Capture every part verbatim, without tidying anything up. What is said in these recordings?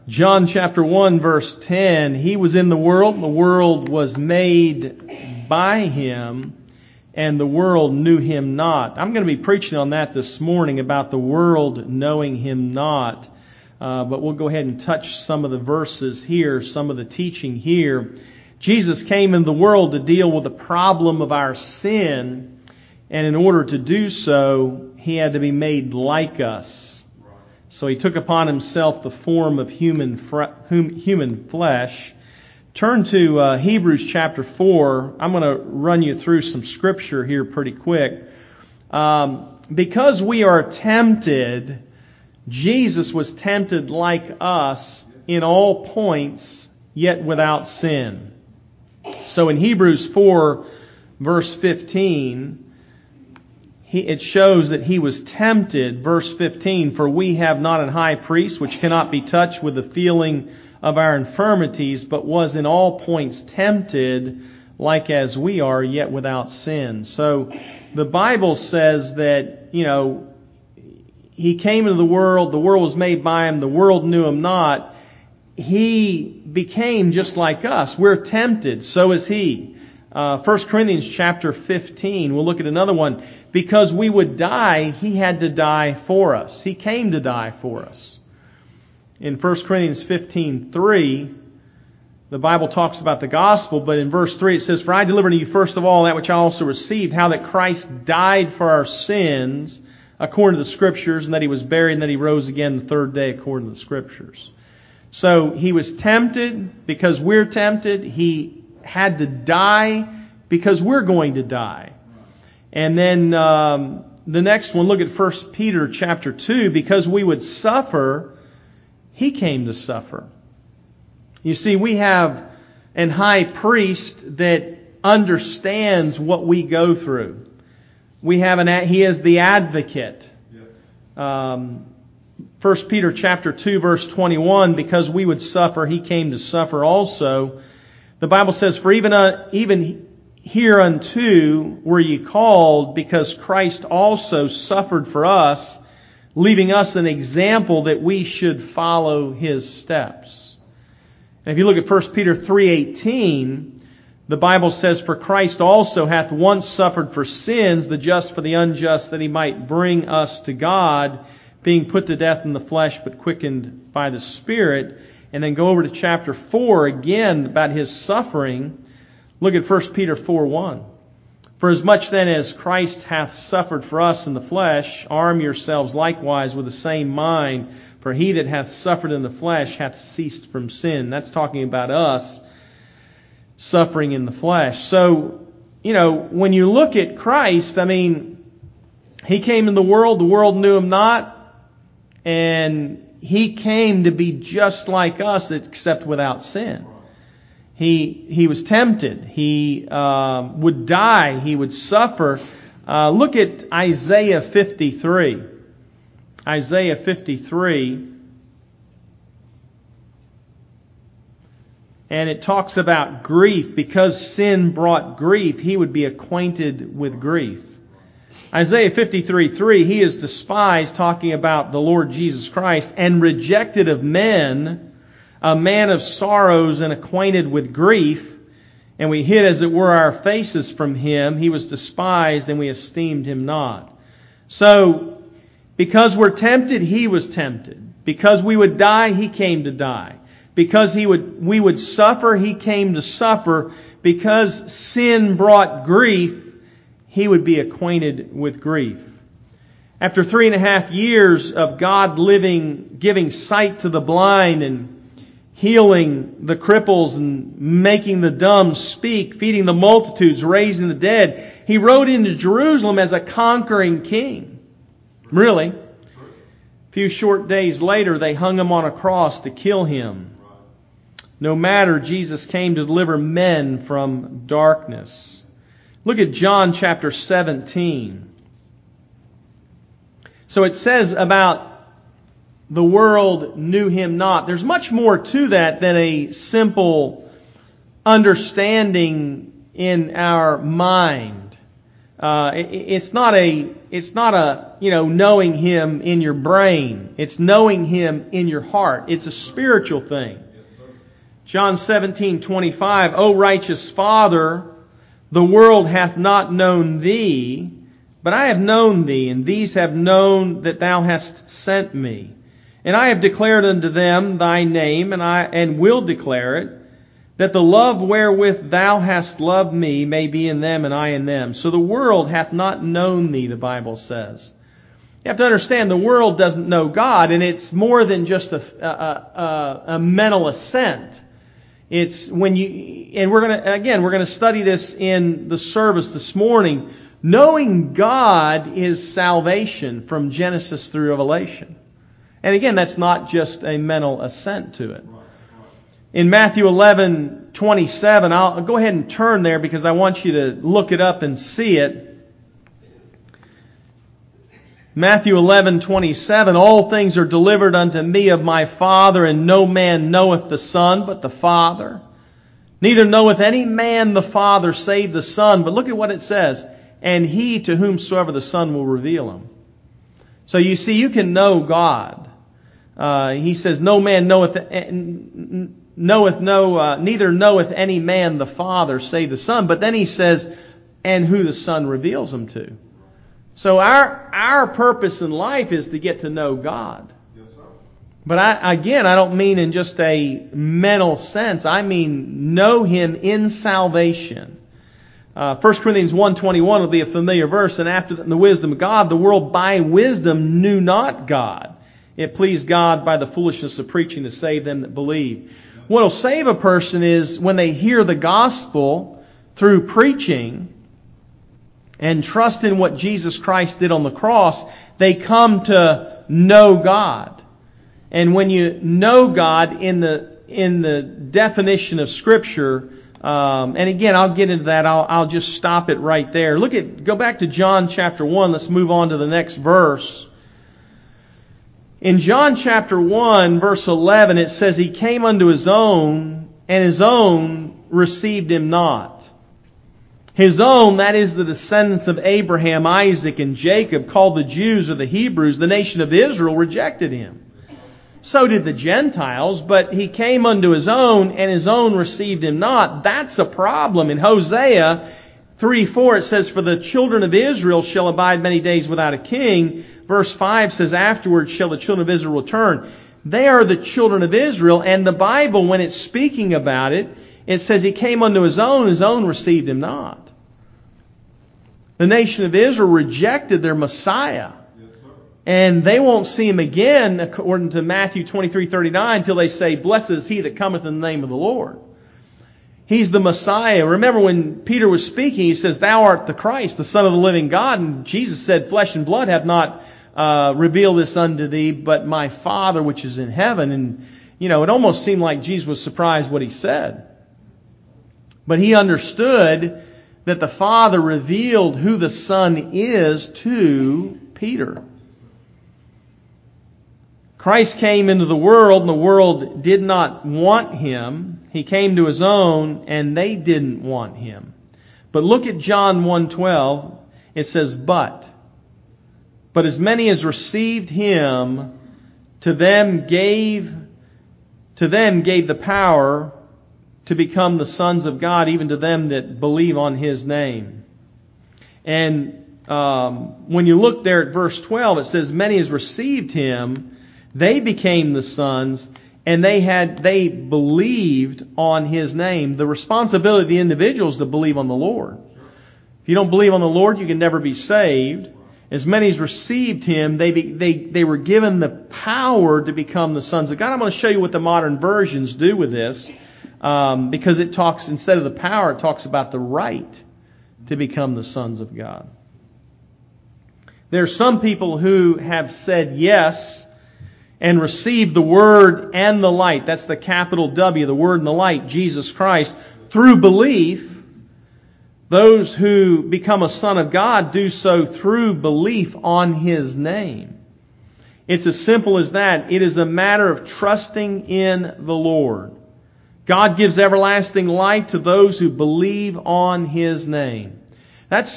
John chapter one verse ten, He was in the world, and the world was made by Him, and the world knew Him not. I'm going to be preaching on that this morning, about the world knowing Him not. Uh, but we'll go ahead and touch some of the verses here, some of the teaching here. Jesus came into the world to deal with the problem of our sin, and in order to do so, He had to be made like us. So He took upon Himself the form of human human flesh. Turn to uh, Hebrews chapter four. I'm going to run you through some scripture here pretty quick. Um, because we are tempted, Jesus was tempted like us in all points, yet without sin. So in Hebrews four, verse fifteen, He, it shows that He was tempted. Verse fifteen, for we have not an high priest which cannot be touched with the feeling of our infirmities, but was in all points tempted like as we are, yet without sin. So the Bible says that, you know, He came into the world, the world was made by Him, the world knew Him not. He became just like us. We're tempted, so is He. Uh, First Corinthians chapter fifteen, we'll look at another one. Because we would die, He had to die for us. He came to die for us. In First Corinthians fifteen three, the Bible talks about the gospel, but in verse three it says, for I delivered to you first of all that which I also received, how that Christ died for our sins according to the Scriptures, and that He was buried, and that He rose again the third day according to the Scriptures. So He was tempted because we're tempted. He had to die because we're going to die. And then um, the next one, look at First Peter chapter two. Because we would suffer, He came to suffer. You see, we have an high priest that understands what we go through. We have an He is the advocate. Yes. Um, First Peter chapter two, verse twenty-one. Because we would suffer, He came to suffer also. The Bible says, for even uh, even hereunto were ye called, because Christ also suffered for us, leaving us an example that we should follow His steps. And if you look at First Peter three eighteen, the Bible says, for Christ also hath once suffered for sins, the just for the unjust, that He might bring us to God, being put to death in the flesh, but quickened by the Spirit. And then go over to chapter four again about His suffering. Look at First Peter four one. For as much then as Christ hath suffered for us in the flesh, arm yourselves likewise with the same mind. For he that hath suffered in the flesh hath ceased from sin. That's talking about us suffering in the flesh. So, you know, when you look at Christ, I mean, He came in the world, the world knew Him not, and He came to be just like us, except without sin. He he was tempted. He uh, would die. He would suffer. Uh, look at Isaiah fifty-three. Isaiah fifty-three. And it talks about grief. Because sin brought grief, He would be acquainted with grief. Isaiah fifty-three three, He is despised, talking about the Lord Jesus Christ, and rejected of men, a man of sorrows and acquainted with grief, and we hid as it were our faces from Him. He was despised, and we esteemed Him not. So, because we're tempted, He was tempted. Because we would die, He came to die. Because he would we would suffer, He came to suffer. Because sin brought grief, He would be acquainted with grief. After three and a half years of God living, giving sight to the blind and healing the cripples and making the dumb speak, feeding the multitudes, raising the dead, He rode into Jerusalem as a conquering king. Really. A few short days later, they hung Him on a cross to kill Him. No matter, Jesus came to deliver men from darkness. Look at John chapter seventeen. So it says about the world knew Him not. There's much more to that than a simple understanding in our mind. Uh, it, it's not a, it's not a, you know, knowing Him in your brain. It's knowing Him in your heart. It's a spiritual thing. John seventeen twenty-five, O righteous Father, the world hath not known Thee, but I have known Thee, and these have known that Thou hast sent me. And I have declared unto them Thy name, and I and will declare it, that the love wherewith Thou hast loved me may be in them and I in them. So the world hath not known Thee, the Bible says. You have to understand the world doesn't know God, and it's more than just a, a, a, a mental assent. It's when you, and we're going to, again, we're going to study this in the service this morning. Knowing God is salvation from Genesis through Revelation. And again, that's not just a mental assent to it. In Matthew eleven twenty-seven, I'll go ahead and turn there because I want you to look it up and see it. Matthew eleven twenty-seven, all things are delivered unto me of my Father, and no man knoweth the Son but the Father. Neither knoweth any man the Father save the Son. But look at what it says. And he to whomsoever the Son will reveal him. So you see, you can know God. Uh, he says, no man knoweth, knoweth no, uh, neither knoweth any man the Father save the Son. But then he says, and who the Son reveals him to. So our, our purpose in life is to get to know God. Yes, sir. But I, again, I don't mean in just a mental sense. I mean know Him in salvation. Uh, First Corinthians one twenty-one will be a familiar verse. And after the wisdom of God, the world by wisdom knew not God. It pleased God by the foolishness of preaching to save them that believe. What will save a person is when they hear the gospel through preaching and trust in what Jesus Christ did on the cross, they come to know God. And when you know God in the in the definition of Scripture, um, and again, I'll get into that. I'll, I'll just stop it right there. Look at, go back to John chapter one. Let's move on to the next verse. In John chapter one, verse eleven, it says, He came unto His own, and His own received Him not. His own, that is the descendants of Abraham, Isaac, and Jacob, called the Jews or the Hebrews, the nation of Israel, rejected Him. So did the Gentiles, but He came unto His own, and His own received Him not. That's a problem. In Hosea three four, it says, For the children of Israel shall abide many days without a king. Verse five says, Afterwards shall the children of Israel return. They are the children of Israel, and the Bible, when it's speaking about it, it says He came unto His own, His own received Him not. The nation of Israel rejected their Messiah. Yes, sir. And they won't see Him again, according to Matthew twenty-three thirty-nine, until they say, Blessed is he that cometh in the name of the Lord. He's the Messiah. Remember when Peter was speaking, he says, Thou art the Christ, the Son of the living God. And Jesus said, Flesh and blood have not uh, revealed this unto thee, but my Father which is in heaven. And, you know, it almost seemed like Jesus was surprised what He said. But He understood that the Father revealed who the Son is to Peter. Christ came into the world, and the world did not want Him. He came to His own, and they didn't want Him. But look at John one twelve. It says, But, but as many as received Him, to them gave, to them gave the power to become the sons of God, even to them that believe on His name. And um, when you look there at verse twelve, it says, Many as received Him, they became the sons, and they had they believed on His name. The responsibility of the individual is to believe on the Lord. If you don't believe on the Lord, you can never be saved. As many as received Him, they be, they they were given the power to become the sons of God. I'm going to show you what the modern versions do with this. Um, because it talks, instead of the power, it talks about the right to become the sons of God. There are some people who have said yes and received the Word and the light. That's the capital W, the Word and the light, Jesus Christ, through belief. Those who become a son of God do so through belief on His name. It's as simple as that. It is a matter of trusting in the Lord. God gives everlasting life to those who believe on His name. That's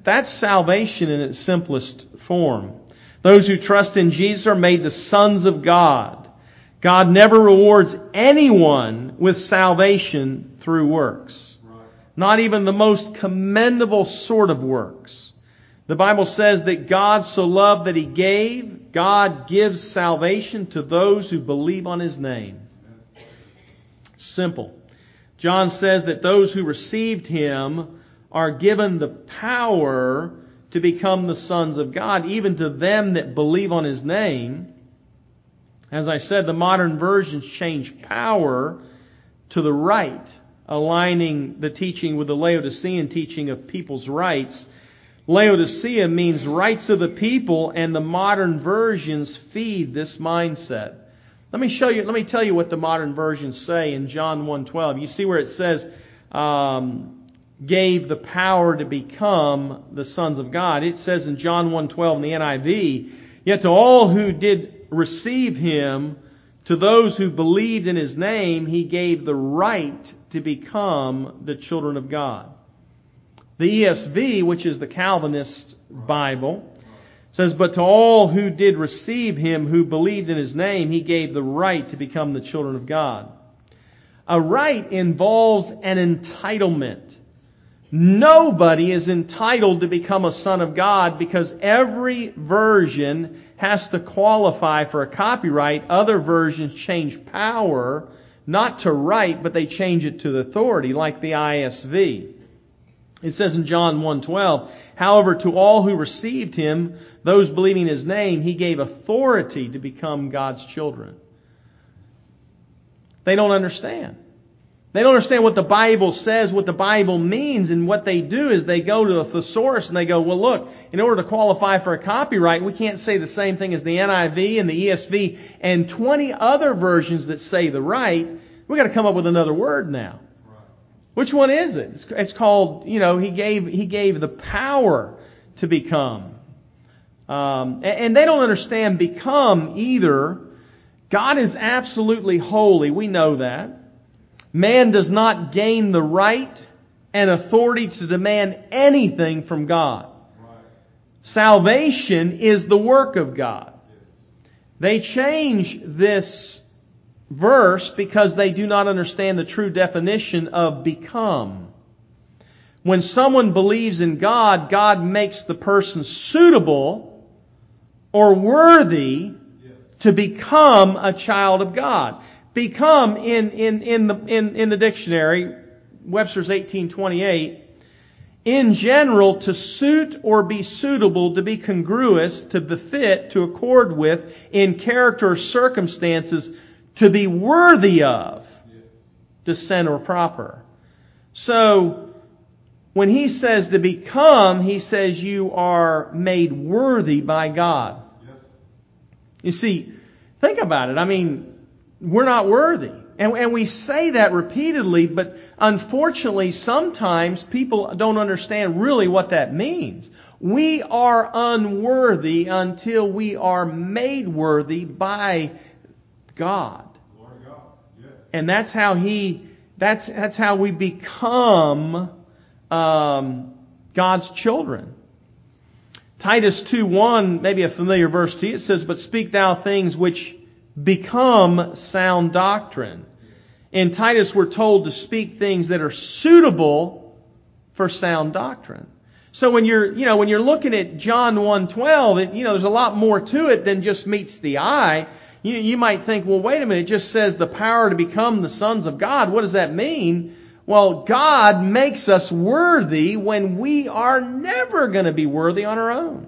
That's salvation in its simplest form. Those who trust in Jesus are made the sons of God. God never rewards anyone with salvation through works. Not even the most commendable sort of works. The Bible says that God so loved that He gave. God gives salvation to those who believe on His name. Simple. John says that those who received Him are given the power to become the sons of God, even to them that believe on His name. As I said, the modern versions change power to the right, aligning the teaching with the Laodicean teaching of people's rights. Laodicea means rights of the people, and the modern versions feed this mindset. Let me show you, let me tell you what the modern versions say in John one twelve. You see where it says, um, gave the power to become the sons of God. It says in John one twelve in the N I V, yet to all who did receive Him, to those who believed in His name, He gave the right to become the children of God. The E S V, which is the Calvinist Bible, says, but to all who did receive Him, who believed in His name, He gave the right to become the children of God. A right involves an entitlement. Nobody is entitled to become a son of God because every version has to qualify for a copyright. Other versions change power, not to right, but they change it to the authority, like the I S V. It says in John one twelve, however, to all who received Him, those believing His name, He gave authority to become God's children. They don't understand. They don't understand what the Bible says, what the Bible means, and what they do is they go to a thesaurus and they go, well, look, in order to qualify for a copyright, we can't say the same thing as the N I V and the E S V and twenty other versions that say the right. We've got to come up with another word now. Which one is it? It's, it's called, you know, he gave he gave the power to become. Um, and, and they don't understand become either. God is absolutely holy. We know that. Man does not gain the right and authority to demand anything from God. Right. Salvation is the work of God. Yes. They change this verse because they do not understand the true definition of become. When someone believes in God, God makes the person suitable or worthy to become a child of God. Become in in in the in, in the dictionary, Webster's eighteen twenty-eight, in general, to suit or be suitable, to be congruous, to befit, to accord with, in character or circumstances, to be worthy of, decent or proper. So, when he says to become, he says you are made worthy by God. You see, think about it. I mean, we're not worthy. And, and we say that repeatedly, but unfortunately, sometimes people don't understand really what that means. We are unworthy until we are made worthy by God. Lord God. Yes. And that's how He, that's, that's how we become um, God's children. Titus two one, maybe a familiar verse to you, it says, but speak thou things which become sound doctrine. In Titus, we're told to speak things that are suitable for sound doctrine. So when you're, you know, when you're looking at John one twelve, it, you know, there's a lot more to it than just meets the eye. You, you might think, well, wait a minute, it just says the power to become the sons of God. What does that mean? Well, God makes us worthy when we are never going to be worthy on our own.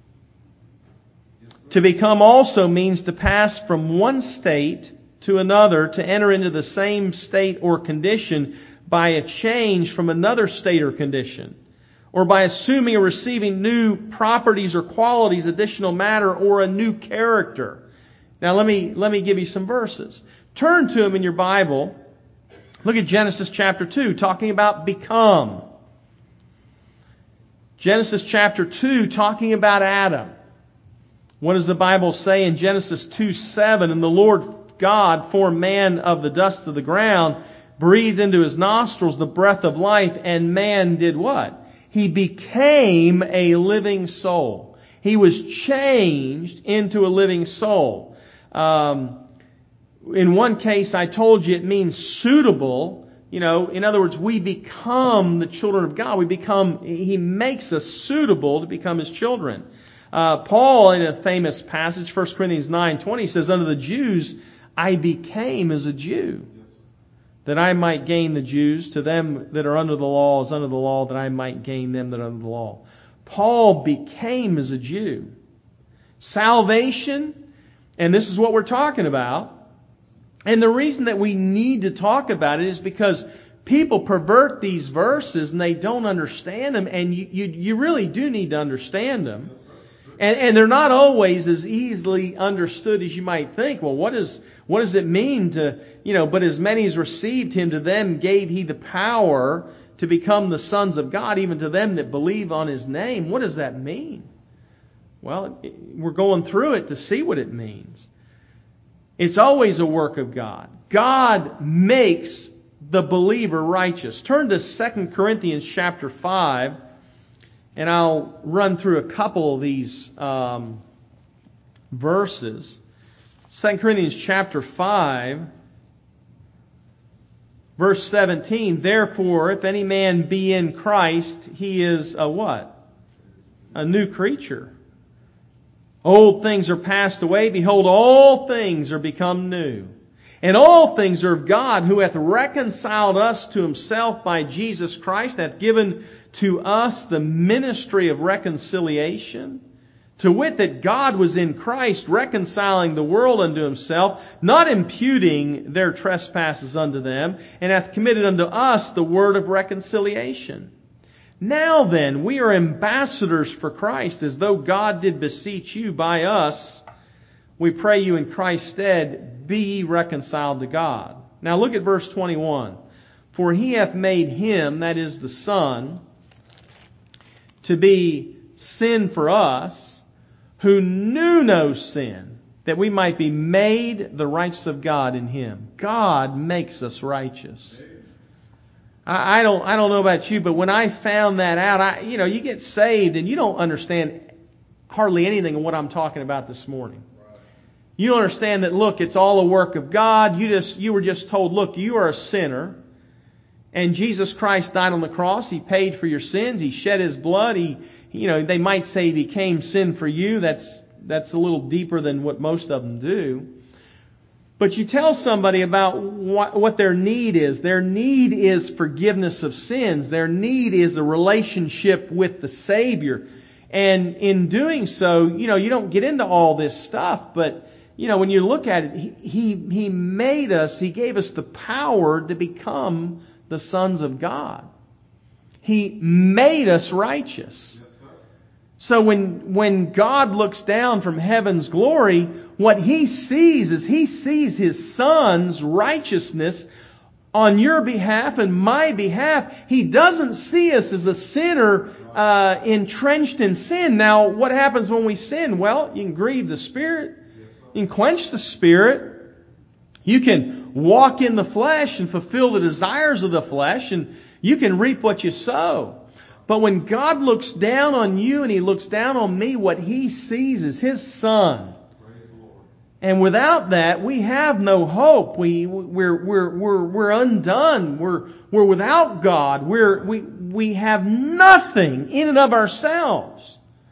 To become also means to pass from one state to another, to enter into the same state or condition by a change from another state or condition, or by assuming or receiving new properties or qualities, additional matter, or a new character. Now let me let me give you some verses. Turn to them in your Bible. Look at Genesis chapter two, talking about become. Genesis chapter two, talking about Adam. What does the Bible say in Genesis two seven? And the Lord God formed man of the dust of the ground, breathed into his nostrils the breath of life, and man did what? He became a living soul. He was changed into a living soul. Um, in one case, I told you it means suitable. You know, in other words, we become the children of God. We become, He makes us suitable to become His children. Uh, Paul, in a famous passage, First Corinthians nine twenty, says, "Unto the Jews I became as a Jew, that I might gain the Jews. To them that are under the law as under the law, that I might gain them that are under the law." Paul became as a Jew. Salvation, and this is what we're talking about. And the reason that we need to talk about it is because people pervert these verses and they don't understand them, and you, you, you really do need to understand them. And, and they're not always as easily understood as you might think. Well, what is what does it mean to, you know, but as many as received Him, to them gave He the power to become the sons of God, even to them that believe on His name. What does that mean? Well, we're going through it to see what it means. It's always a work of God. God makes the believer righteous. Turn to Second Corinthians chapter five. And I'll run through a couple of these um, verses. Second Corinthians chapter five, verse seventeen. "Therefore, if any man be in Christ, he is a" what? "A new creature. Old things are passed away. Behold, all things are become new. And all things are of God, who hath reconciled us to Himself by Jesus Christ, hath given to us the ministry of reconciliation, to wit, that God was in Christ reconciling the world unto Himself, not imputing their trespasses unto them, and hath committed unto us the word of reconciliation. Now then, we are ambassadors for Christ, as though God did beseech you by us. We pray you in Christ's stead, be ye reconciled to God." Now look at verse twenty-one. "For He hath made Him," that is the Son, "to be sin for us, who knew no sin, that we might be made the righteousness of God in Him." God makes us righteous. I, I don't, I don't know about you, but when I found that out, I, you know, you get saved and you don't understand hardly anything of what I'm talking about this morning. You understand that, look, it's all a work of God. You just, you were just told, look, you are a sinner. And Jesus Christ died on the cross. He paid for your sins. He shed His blood. He, you know, they might say He became sin for you. That's, that's a little deeper than what most of them do. But you tell somebody about what, what their need is. Their need is forgiveness of sins. Their need is a relationship with the Savior. And in doing so, you know, you don't get into all this stuff, but you know, when you look at it, he, he, he made us, He gave us the power to become the sons of God. He made us righteous. So when, when God looks down from heaven's glory, what He sees is He sees His Son's righteousness on your behalf and my behalf. He doesn't see us as a sinner uh, entrenched in sin. Now, what happens when we sin? Well, you can grieve the Spirit. You can quench the Spirit. You can walk in the flesh and fulfill the desires of the flesh, and you can reap what you sow. But when God looks down on you and He looks down on me, what He sees is His Son. And without that, we have no hope. We we're we're we're we're undone. We're we're without God. We're we we have nothing in and of ourselves.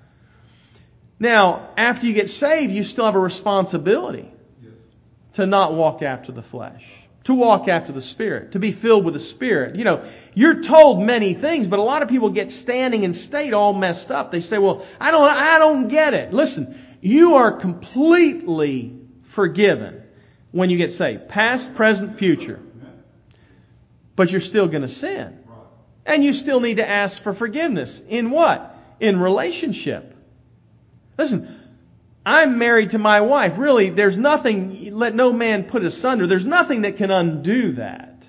Now, after you get saved, you still have a responsibility to not walk after the flesh, to walk after the Spirit, to be filled with the Spirit. You know, you're told many things, but a lot of people get standing in state all messed up. They say, well, I don't, I don't get it. Listen, you are completely forgiven when you get saved. Past, present, future. But you're still going to sin. And you still need to ask for forgiveness. In what? In relationship. Listen, I'm married to my wife. Really, there's nothing, let no man put asunder. There's nothing that can undo that.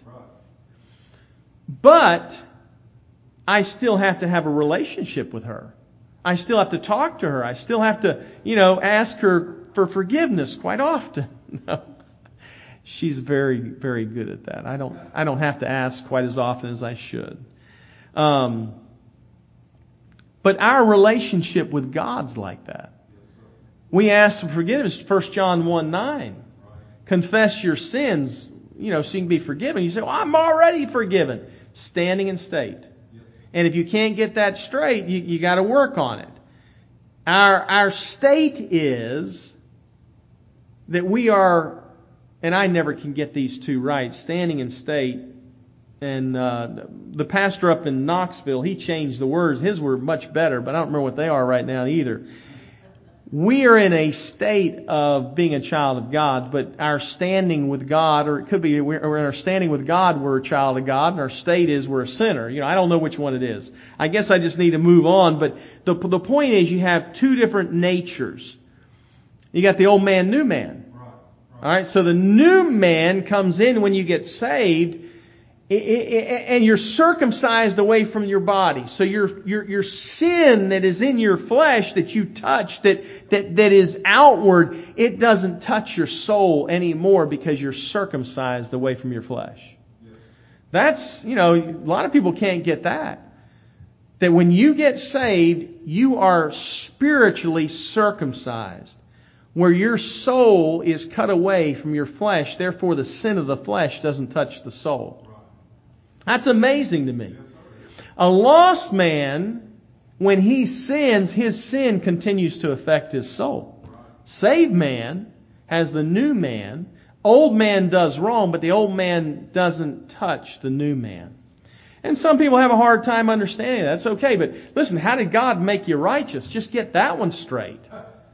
But I still have to have a relationship with her. I still have to talk to her. I still have to, you know, ask her for forgiveness quite often. No. She's very, very good at that. I don't, I don't have to ask quite as often as I should. Um, But our relationship with God's like that. We ask for forgiveness, First John one nine. Confess your sins, you know, so you can be forgiven. You say, well, I'm already forgiven. Standing in state. And if you can't get that straight, you, you got to work on it. Our, our state is that we are, and I never can get these two right, standing in state. And uh, the pastor up in Knoxville, he changed the words. His were much better, but I don't remember what they are right now either. We are in a state of being a child of God, but our standing with God, or it could be we're in our standing with God, we're a child of God, and our state is we're a sinner. You know, I don't know which one it is. I guess I just need to move on. But the the point is, you have two different natures. You got the old man, new man. All right. So the new man comes in when you get saved. And you're circumcised away from your body. So your, your, your sin that is in your flesh that you touch, that, that, that is outward, it doesn't touch your soul anymore because you're circumcised away from your flesh. That's, you know, a lot of people can't get that. That when you get saved, you are spiritually circumcised. Where your soul is cut away from your flesh, therefore the sin of the flesh doesn't touch the soul. That's amazing to me. A lost man, when he sins, his sin continues to affect his soul. Saved man has the new man. Old man does wrong, but the old man doesn't touch the new man. And some people have a hard time understanding that. That's okay, but listen, how did God make you righteous? Just get that one straight.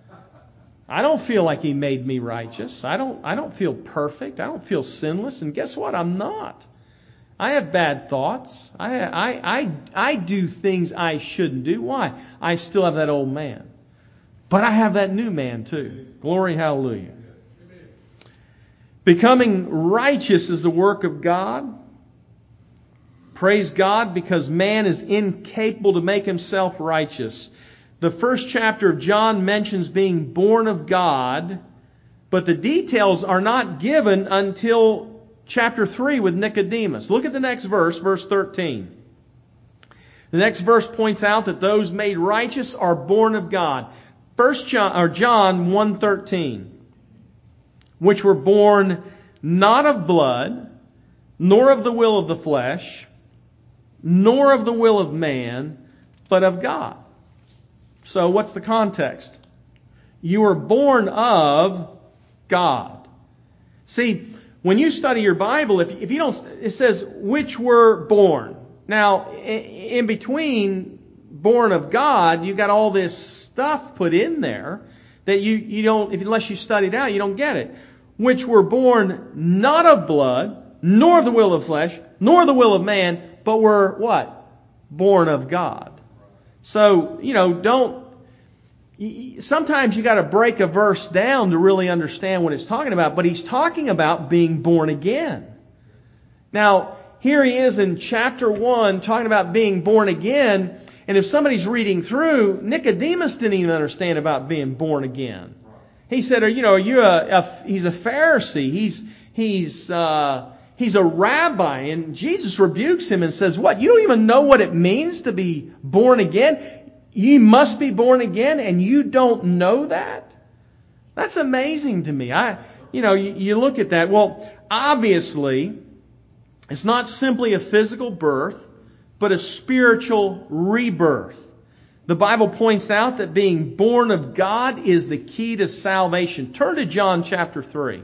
I don't feel like He made me righteous. I don't, I don't feel perfect. I don't feel sinless. And guess what? I'm not. I have bad thoughts. I, I, I, I do things I shouldn't do. Why? I still have that old man. But I have that new man too. Glory, hallelujah. Becoming righteous is the work of God. Praise God, because man is incapable to make himself righteous. The first chapter of John mentions being born of God, but the details are not given until chapter three with Nicodemus. Look at the next verse, verse thirteen. The next verse points out that those made righteous are born of God. First John, or John one thirteen, which were born not of blood, nor of the will of the flesh, nor of the will of man, but of God. So what's the context? You are born of God. See, when you study your Bible, if, if you don't, it says, which were born. Now, in between born of God, you got all this stuff put in there that you, you don't, if unless you study it out, you don't get it. Which were born not of blood, nor of the will of flesh, nor the will of man, but were what? Born of God. So, you know, don't, sometimes you got to break a verse down to really understand what it's talking about. But he's talking about being born again. Now, here he is in chapter one talking about being born again. And if somebody's reading through, Nicodemus didn't even understand about being born again. He said, you know, are you a, a he's a Pharisee. He's, he's, uh, he's a rabbi. And Jesus rebukes him and says, what? You don't even know what it means to be born again? You must be born again and you don't know that? That's amazing to me. I, you know, you, you look at that. Well, obviously, it's not simply a physical birth, but a spiritual rebirth. The Bible points out that being born of God is the key to salvation. Turn to John chapter three.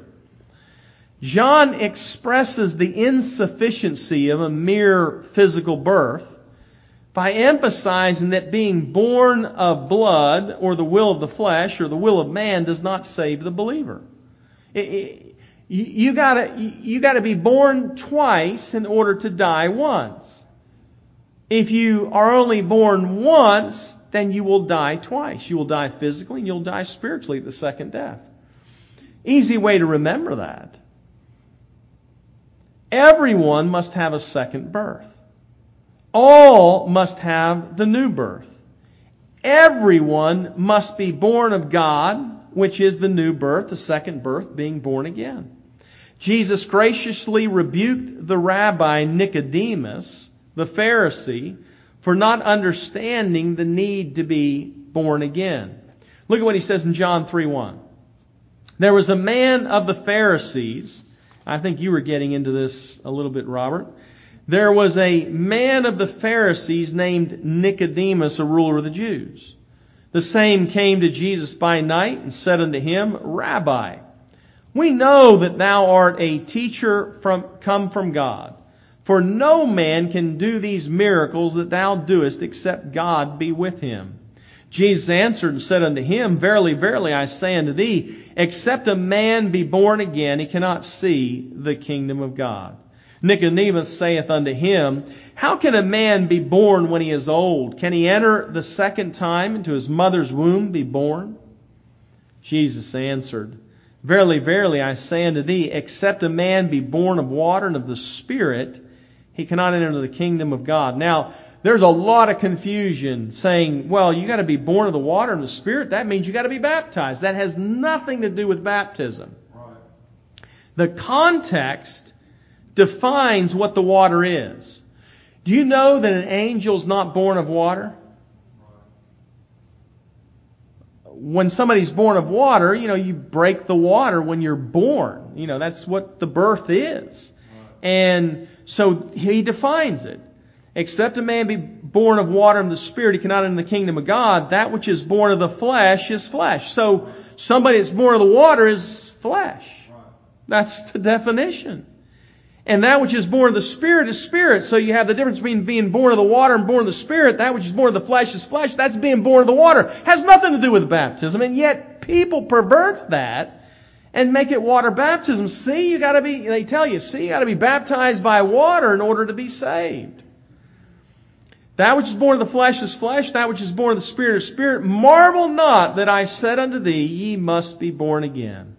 John expresses the insufficiency of a mere physical birth by emphasizing that being born of blood or the will of the flesh or the will of man does not save the believer. It, it, you, you gotta, you gotta be born twice in order to die once. If you are only born once, then you will die twice. You will die physically and you'll die spiritually at the second death. Easy way to remember that. Everyone must have a second birth. All must have the new birth. Everyone must be born of God, which is the new birth, the second birth, being born again. Jesus graciously rebuked the rabbi Nicodemus, the Pharisee, for not understanding the need to be born again. Look at what he says in John three one. There was a man of the Pharisees. I think you were getting into this a little bit, Robert. There was a man of the Pharisees named Nicodemus, a ruler of the Jews. The same came to Jesus by night and said unto him, Rabbi, we know that thou art a teacher from come from God. For no man can do these miracles that thou doest except God be with him. Jesus answered and said unto him, Verily, verily, I say unto thee, except a man be born again, he cannot see the kingdom of God. Nicodemus saith unto him, How can a man be born when he is old? Can he enter the second time into his mother's womb, be born? Jesus answered, Verily, verily, I say unto thee, except a man be born of water and of the Spirit, he cannot enter into the kingdom of God. Now, there's a lot of confusion saying, well, you got to be born of the water and the Spirit. That means you got to be baptized. That has nothing to do with baptism. Right. The context defines what the water is. Do you know that an angel's not born of water? When somebody's born of water, you know, you break the water when you're born. You know, that's what the birth is. And so he defines it. Except a man be born of water and the Spirit, he cannot enter the kingdom of God. That which is born of the flesh is flesh. So somebody that's born of the water is flesh. That's the definition. And that which is born of the Spirit is spirit. So you have the difference between being born of the water and born of the Spirit. That which is born of the flesh is flesh. That's being born of the water. Has nothing to do with baptism. And yet people pervert that and make it water baptism. See, you got to be, they tell you, see, you got to be baptized by water in order to be saved. That which is born of the flesh is flesh. That which is born of the Spirit is spirit. Marvel not that I said unto thee, ye must be born again.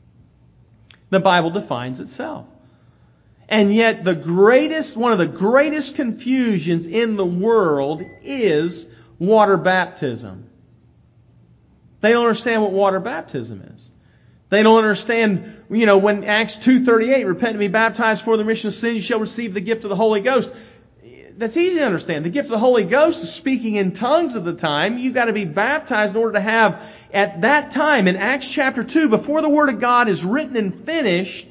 The Bible defines itself. And yet the greatest, one of the greatest confusions in the world is water baptism. They don't understand what water baptism is. They don't understand, you know, when Acts two thirty-eight, repent and be baptized for the remission of sins, you shall receive the gift of the Holy Ghost. That's easy to understand. The gift of the Holy Ghost is speaking in tongues at the time. You've got to be baptized in order to have, at that time, in Acts chapter two, before the Word of God is written and finished,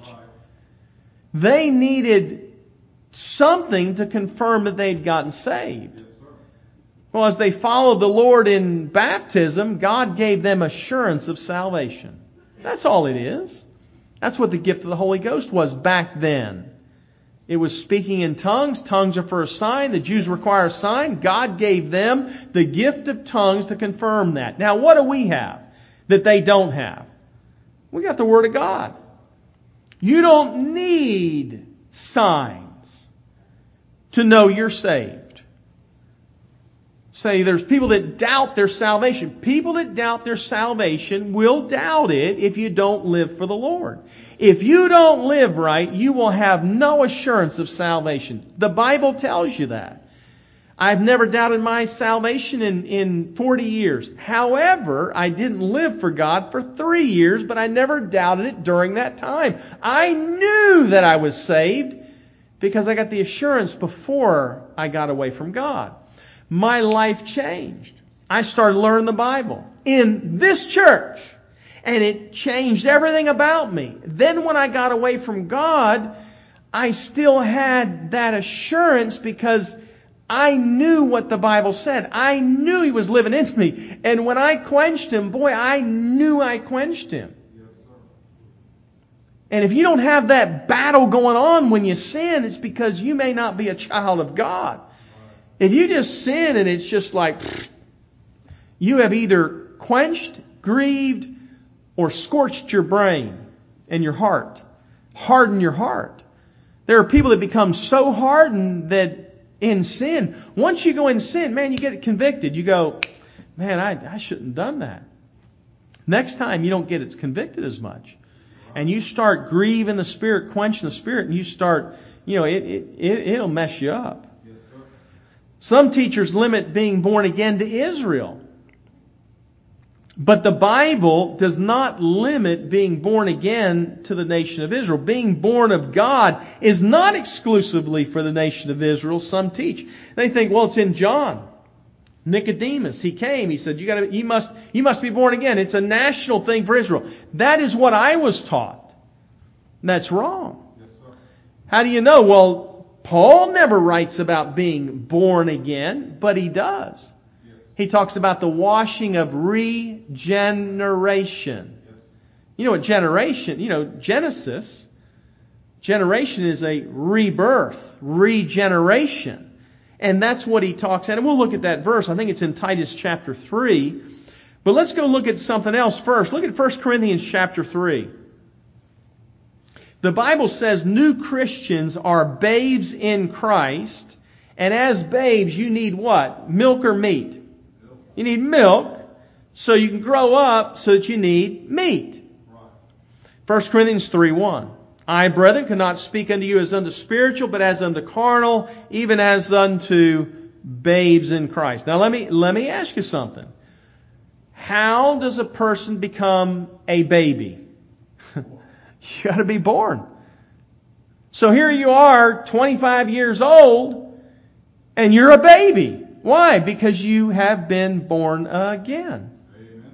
they needed something to confirm that they'd gotten saved. Well, as they followed the Lord in baptism, God gave them assurance of salvation. That's all it is. That's what the gift of the Holy Ghost was back then. It was speaking in tongues. Tongues are for a sign. The Jews require a sign. God gave them the gift of tongues to confirm that. Now, what do we have that they don't have? We got the Word of God. You don't need signs to know you're saved. Say there's people that doubt their salvation. People that doubt their salvation will doubt it if you don't live for the Lord. If you don't live right, you will have no assurance of salvation. The Bible tells you that. I've never doubted my salvation in, in forty years. However, I didn't live for God for three years, but I never doubted it during that time. I knew that I was saved because I got the assurance before I got away from God. My life changed. I started learning the Bible in this church, and it changed everything about me. Then when I got away from God, I still had that assurance because I knew what the Bible said. I knew He was living in me. And when I quenched Him, boy, I knew I quenched Him. And if you don't have that battle going on when you sin, it's because you may not be a child of God. If you just sin and it's just like, you have either quenched, grieved, or scorched your brain and your heart. Hardened your heart. There are people that become so hardened that in sin, once you go in sin, man, you get convicted. You go, man, I, I shouldn't have done that. Next time you don't get it's convicted as much. And you start grieving the Spirit, quenching the Spirit, and you start, you know, it, it, it, it'll mess you up. Some teachers limit being born again to Israel. But the Bible does not limit being born again to the nation of Israel. Being born of God is not exclusively for the nation of Israel, some teach. They think, well, it's in John. Nicodemus, he came, he said, you gotta, you must, you must be born again. It's a national thing for Israel. That is what I was taught. That's wrong. Yes, sir. How do you know? Well, Paul never writes about being born again, but he does. He talks about the washing of regeneration. You know what generation, you know, Genesis, generation is a rebirth, regeneration. And that's what he talks about. And we'll look at that verse. I think it's in Titus chapter three. But let's go look at something else first. Look at First Corinthians chapter three. The Bible says new Christians are babes in Christ. And as babes, you need what? Milk or meat? You need milk so you can grow up so that you need meat. First Corinthians three one. I, brethren, cannot speak unto you as unto spiritual, but as unto carnal, even as unto babes in Christ. Now let me, let me ask you something. How does a person become a baby? You got to be born. So here you are, twenty-five years old, and you're a baby. Why? Because you have been born again. Amen.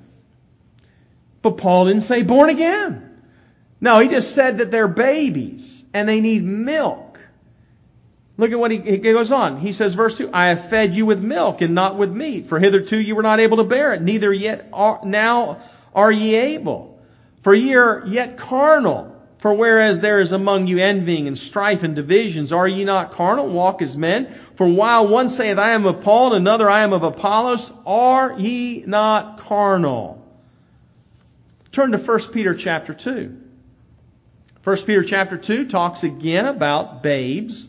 But Paul didn't say born again. No, he just said that they're babies and they need milk. Look at what he, he goes on. He says, verse two, I have fed you with milk and not with meat, for hitherto you were not able to bear it, neither yet are, now are ye able. For ye are yet carnal. For whereas there is among you envying and strife and divisions, are ye not carnal? Walk as men. For while one saith, I am of Paul, and another, I am of Apollos, are ye not carnal? Turn to First Peter chapter two. First Peter chapter two talks again about babes.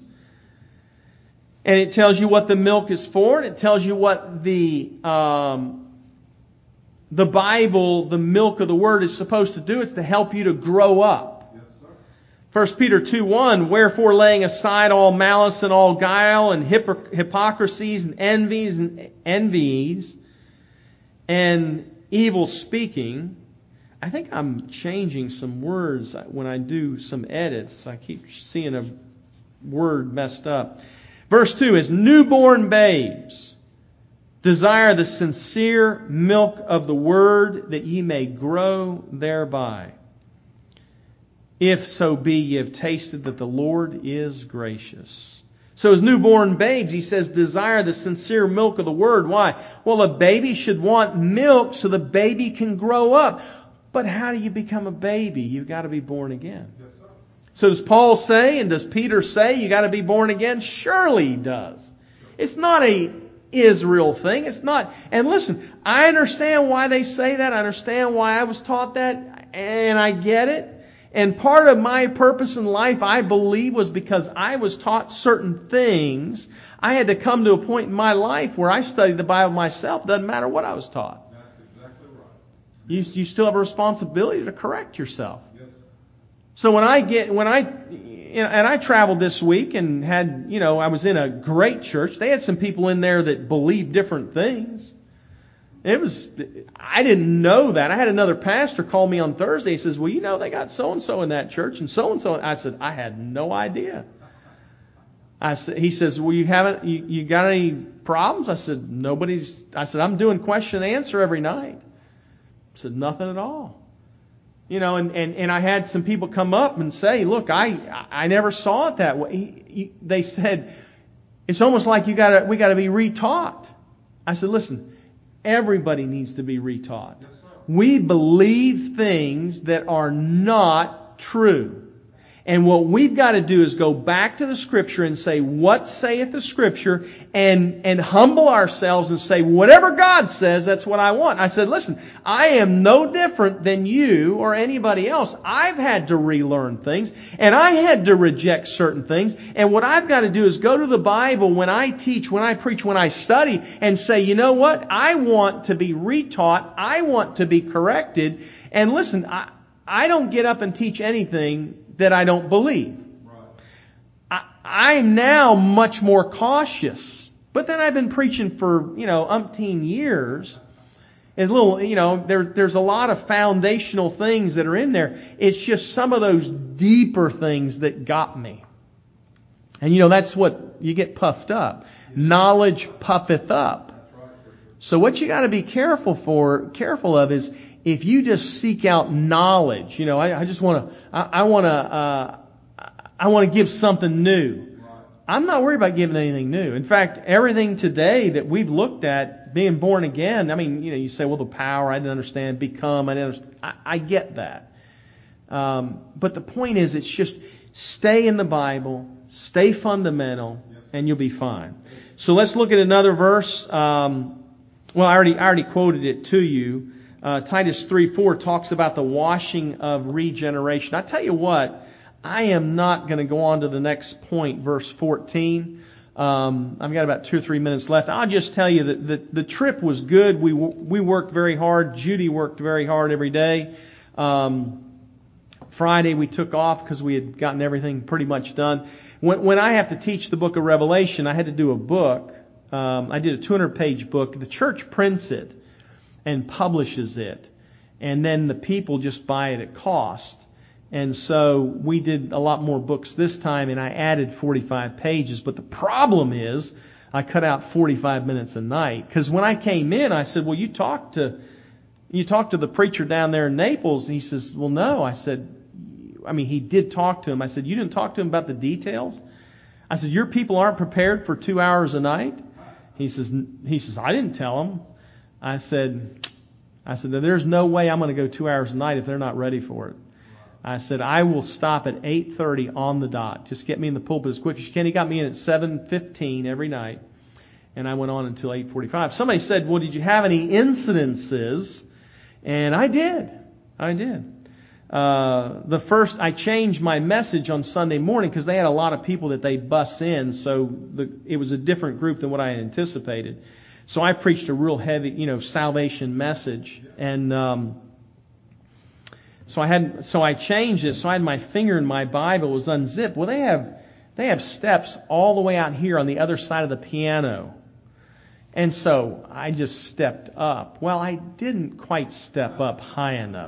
And it tells you what the milk is for, and it tells you what the um, the Bible, the milk of the Word, is supposed to do. It's to help you to grow up. First Peter two one, wherefore laying aside all malice and all guile and hypocr- hypocrisies and envies and envies and evil speaking. I think I'm changing some words when I do some edits. I keep seeing a word messed up. Verse two is newborn babes. Desire the sincere milk of the word that ye may grow thereby. If so be ye have tasted that the Lord is gracious. So as newborn babes, he says, desire the sincere milk of the word. Why? Well, a baby should want milk so the baby can grow up. But how do you become a baby? You've got to be born again. Yes, sir. So does Paul say and does Peter say you got to be born again? Surely he does. It's not a Israel thing. It's not. And listen, I understand why they say that. I understand why I was taught that. And I get it. And part of my purpose in life, I believe, was because I was taught certain things. I had to come to a point in my life where I studied the Bible myself. Doesn't matter what I was taught. That's exactly right. You, you still have a responsibility to correct yourself. Yes, sir. So when I get, when I, and I traveled this week and had, you know, I was in a great church. They had some people in there that believed different things. It was, I didn't know that. I had another pastor call me on Thursday. He says, well, you know, they got so-and-so in that church and so-and-so. I said, I had no idea. I said, he says, well, you haven't, you, you got any problems? I said, nobody's, I said, I'm doing question and answer every night. I said, nothing at all. You know, and, and, and I had some people come up and say, look, I, I never saw it that way. He, he, they said, it's almost like you gotta, we gotta be retaught. I said, listen, everybody needs to be retaught. Yes, sir. We believe things that are not true. And what we've got to do is go back to the Scripture and say, what saith the Scripture? And, and humble ourselves and say, whatever God says, that's what I want. I said, listen, I am no different than you or anybody else. I've had to relearn things, and I had to reject certain things. And what I've got to do is go to the Bible when I teach, when I preach, when I study, and say, you know what? I want to be retaught. I want to be corrected. And listen, I, I don't get up and teach anything that I don't believe. Right. I, I'm now much more cautious. But then I've been preaching for, you know, umpteen years. It's a little, you know, there, there's a lot of foundational things that are in there. It's just some of those deeper things that got me. And you know, that's what you get puffed up. Knowledge puffeth up. So what you got to be careful for, careful of is if you just seek out knowledge. You know, I, I just want to, I, I want to, uh, I want to give something new. I'm not worried about giving anything new. In fact, everything today that we've looked at, being born again, I mean, you know, you say, well, the power, I didn't understand, become, I didn't understand. I, I get that. Um, but the point is, it's just stay in the Bible, stay fundamental, and you'll be fine. So let's look at another verse. Um, well, I already, I already quoted it to you. Uh, Titus three four talks about the washing of regeneration. I tell you what, I am not going to go on to the next point, verse fourteen. Um, I've got about two or three minutes left. I'll just tell you that the, the trip was good. We we worked very hard. Judy worked very hard every day. Um, Friday we took off because we had gotten everything pretty much done. When, when I have to teach the book of Revelation, I had to do a book. Um, I did a two hundred page book. The church prints it and publishes it, and then the people just buy it at cost. And so we did a lot more books this time, and I added forty-five pages. But the problem is I cut out forty-five minutes a night. Because when I came in, I said, well, you talked to you talked to the preacher down there in Naples. And he says, well, no. I said, I mean, he did talk to him. I said, you didn't talk to him about the details? I said, your people aren't prepared for two hours a night? He says, he says, I didn't tell them. I said, I said, there's no way I'm going to go two hours a night if they're not ready for it. I said, I will stop at eight thirty on the dot. Just get me in the pulpit as quick as you can. He got me in at seven fifteen every night. And I went on until eight forty-five. Somebody said, well, did you have any incidences? And I did. I did. Uh, the first, I changed my message on Sunday morning because they had a lot of people that they bus in. So the, it was a different group than what I had anticipated. So I preached a real heavy, you know, salvation message. And, um, So I had, so I changed it. So I had my finger in my Bible, it was unzipped. Well, they have, they have steps all the way out here on the other side of the piano. And so I just stepped up. Well, I didn't quite step up high enough.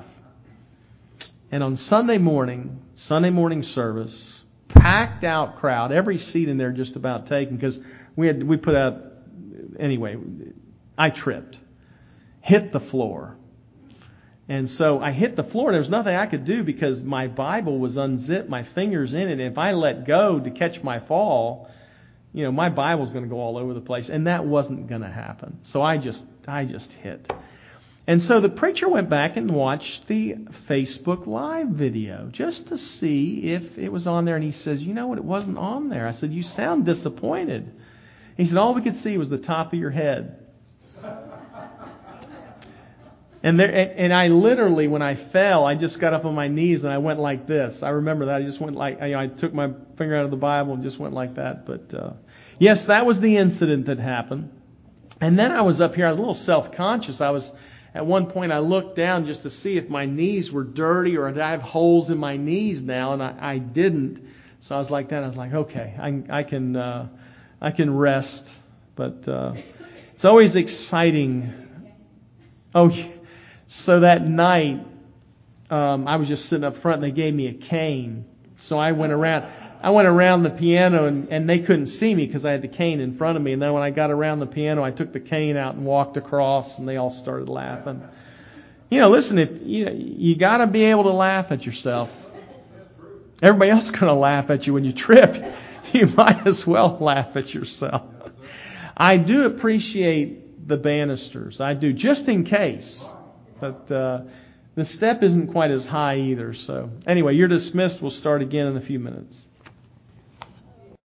And on Sunday morning, Sunday morning service, packed out crowd, every seat in there just about taken because we had, we put out, anyway, I tripped, hit the floor. And so I hit the floor, and there was nothing I could do because my Bible was unzipped, my finger's in it. And if I let go to catch my fall, you know, my Bible's going to go all over the place. And that wasn't going to happen. So I just, I just hit. And so the preacher went back and watched the Facebook Live video just to see if it was on there. And he says, you know what, it wasn't on there. I said, you sound disappointed. He said, all we could see was the top of your head. And there, and I literally, when I fell, I just got up on my knees and I went like this. I remember that. I just went like, I, I took my finger out of the Bible and just went like that. But uh, yes, that was the incident that happened. And then I was up here. I was a little self-conscious. I was, at one point, I looked down just to see if my knees were dirty or did I have holes in my knees now, and I, I didn't. So I was like that. I was like, okay, I, I can, uh, I can rest. But uh, it's always exciting. Oh. So that night, um, I was just sitting up front, and they gave me a cane. So I went around, I went around the piano, and, and they couldn't see me because I had the cane in front of me. And then when I got around the piano, I took the cane out and walked across, and they all started laughing. You know, listen, if you you got to be able to laugh at yourself. Everybody else is going to laugh at you when you trip. You might as well laugh at yourself. I do appreciate the banisters. I do, just in case. But uh, the step isn't quite as high either. So anyway, you're dismissed. We'll start again in a few minutes.